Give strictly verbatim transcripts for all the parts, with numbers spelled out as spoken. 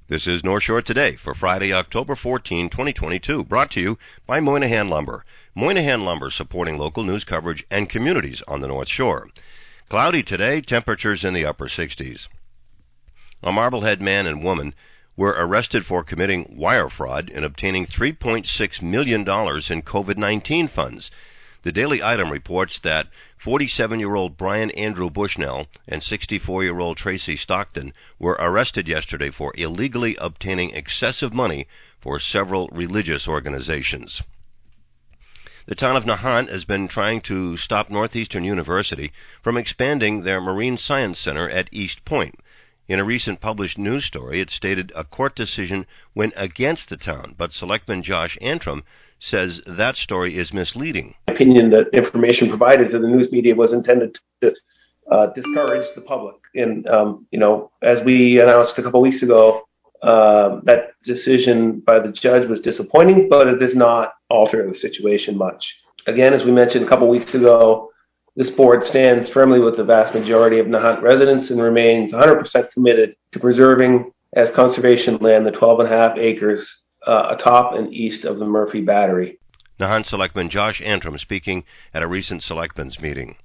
This is North Shore Today for Friday, October fourteenth, twenty twenty-two, brought to you by Moynihan Lumber. Moynihan Lumber supporting local news coverage and communities on the North Shore. Cloudy today, temperatures in the upper sixties. A Marblehead man and woman were arrested for committing wire fraud and obtaining three point six million dollars in COVID nineteen funds. The Daily Item reports that forty-seven-year-old Brian Andrew Bushnell and sixty-four-year-old Tracy Stockton were arrested yesterday for illegally obtaining excessive money for several religious organizations. The town of Nahant has been trying to stop Northeastern University from expanding their Marine Science Center at East Point. In a recent published news story, it stated a court decision went against the town, but Selectman Josh Antrim says that story is misleading. My opinion that information provided to the news media was intended to uh, discourage the public. And, um, you know, as we announced a couple weeks ago, uh, that decision by the judge was disappointing, but it does not alter the situation much. Again, as we mentioned a couple weeks ago, this board stands firmly with the vast majority of Nahant residents and remains one hundred percent committed to preserving as conservation land the twelve and a half acres uh, atop and east of the Murphy Battery. Nahant Selectman Josh Antrim speaking at a recent Selectmen's meeting.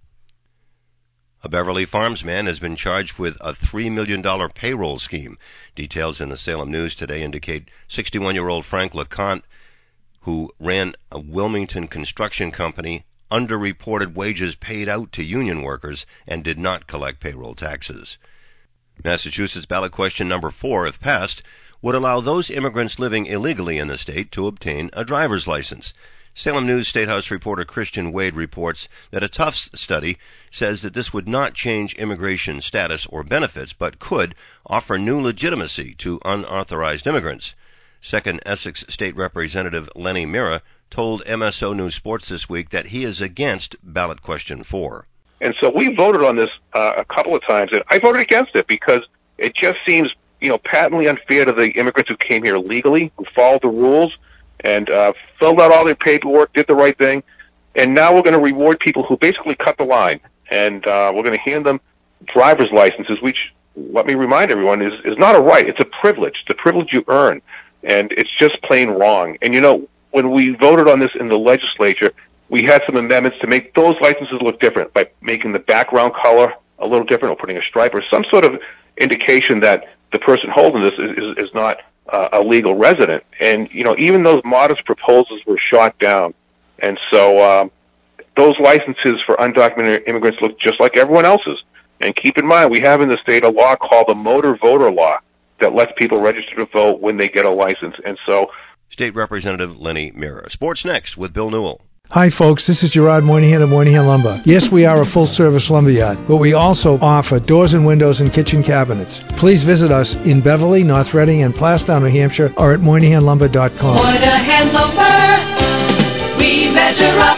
A Beverly Farms man has been charged with a three million dollars payroll scheme. Details in the Salem News today indicate sixty-one-year-old Frank LeConte, who ran a Wilmington construction company, underreported wages paid out to union workers and did not collect payroll taxes. Massachusetts ballot question number four, if passed, would allow those immigrants living illegally in the state to obtain a driver's license. Salem News State House reporter Christian Wade reports that a Tufts study says that this would not change immigration status or benefits, but could offer new legitimacy to unauthorized immigrants. Second Essex State Representative Lenny Mira told M S O News Sports this week that he is against ballot question four. And so we voted on this uh, a couple of times, and I voted against it because it just seems, you know, patently unfair to the immigrants who came here legally, who followed the rules, and uh, filled out all their paperwork, did the right thing, and now we're going to reward people who basically cut the line, and uh, we're going to hand them driver's licenses, which, let me remind everyone, is, is not a right. It's a privilege. It's a privilege you earn, and it's just plain wrong. And, you know, when we voted on this in the legislature, we had some amendments to make those licenses look different by making the background color a little different or putting a stripe or some sort of indication that the person holding this is, is, is not uh, a legal resident. And, you know, even those modest proposals were shot down. And so um, those licenses for undocumented immigrants look just like everyone else's. And keep in mind, we have in the state a law called the Motor Voter Law that lets people register to vote when they get a license. And so State Representative Lenny Mira. Sports next with Bill Newell. Hi, folks. This is Gerard Moynihan of Moynihan Lumber. Yes, we are a full-service lumberyard, but we also offer doors and windows and kitchen cabinets. Please visit us in Beverly, North Reading, and Plastown, New Hampshire, or at moynihan lumber dot com. Moynihan Lumber, we measure up.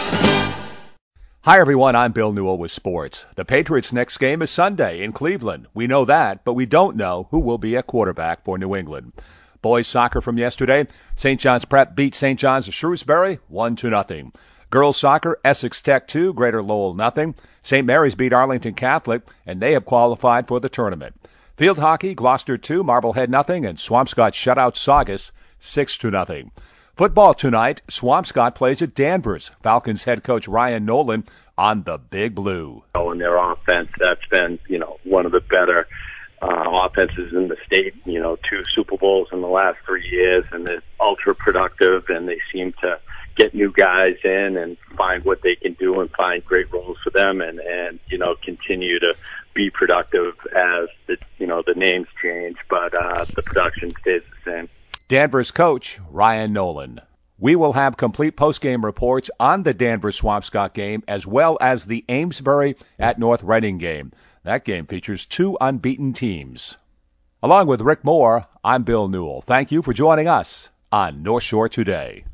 Hi, everyone. I'm Bill Newell with sports. The Patriots' next game is Sunday in Cleveland. We know that, but we don't know who will be at quarterback for New England. Boys soccer from yesterday, Saint John's Prep beat Saint John's of Shrewsbury one to nothing. Girls soccer, Essex Tech two, Greater Lowell nothing. Saint Mary's beat Arlington Catholic, and they have qualified for the tournament. Field hockey, Gloucester two, Marblehead nothing, and Swampscott shut out Saugus six to nothing. Football tonight, Swampscott plays at Danvers. Falcons head coach Ryan Nolan on the Big Blue. Oh, and their offense, that's been, you know, one of the better uh, offenses in the state. You know, two Super Bowls in the last three years, and they're ultra productive, and they seem to get new guys in and find what they can do and find great roles for them, and, and you know, continue to be productive as the, you know, the names change, but uh, the production stays the same. Danvers coach Ryan Nolan. We will have complete postgame reports on the Danvers Swampscott game as well as the Amesbury at North Reading game. That game features two unbeaten teams. Along with Rick Moore, I'm Bill Newell. Thank you for joining us on North Shore Today.